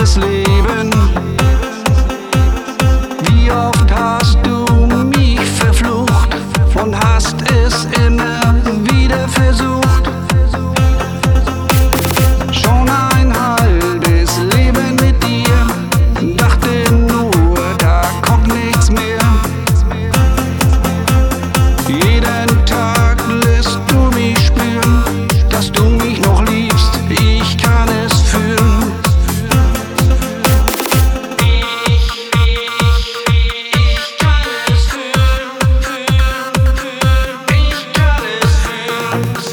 das Leben. Wie oft hast du mich verflucht und hast es immer wieder versucht. Schon ein halbes Leben mit dir, dachte nur, da kommt nichts mehr. Jeden Tag lässt du mich spüren, dass du mich noch liebst, ich kann es fühlen. Ich kann es fühlen, ich kann es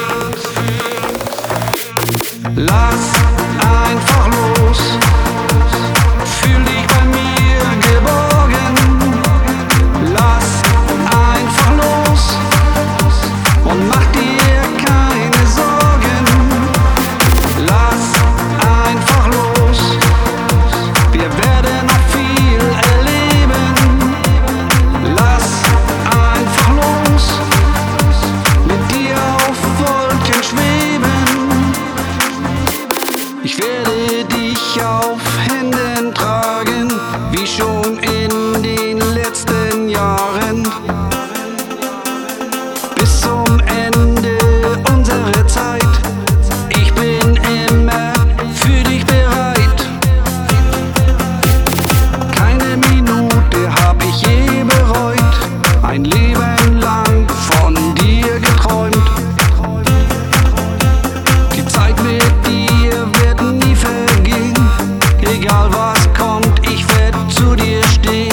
fühlen. Lass einfach los, fühl dich bei mir geborgen. Lass einfach los und mach dir keine Sorgen. Lass einfach los, wir werden noch viel erleben. Lass einfach los, mit dir auf Wolken schweben. Ich werde dich auf Händen tragen, wie schon in den letzten Jahren. Bis zum Ende unserer Zeit, ich bin immer für dich bereit. Keine Minute hab ich je bereut, ein Leben lang von dir geträumt. Die Zeit mit dir wird nie vergehen, egal was kommt, ich werd zu dir stehen.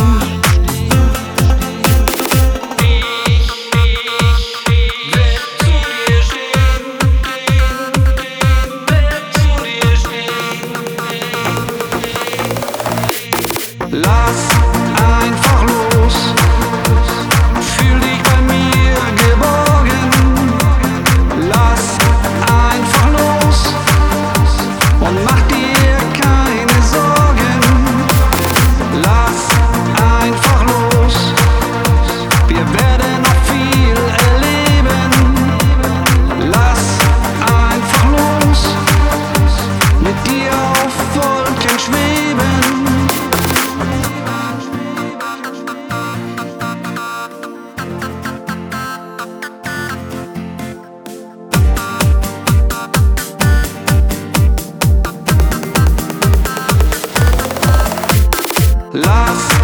Lass einfach los, fühl dich bei mir geborgen. Lass einfach los und mach dir keine Sorgen. Lass einfach los, wir werden noch viel erleben. Lass einfach los, mit dir auf Wolken schweben. Lass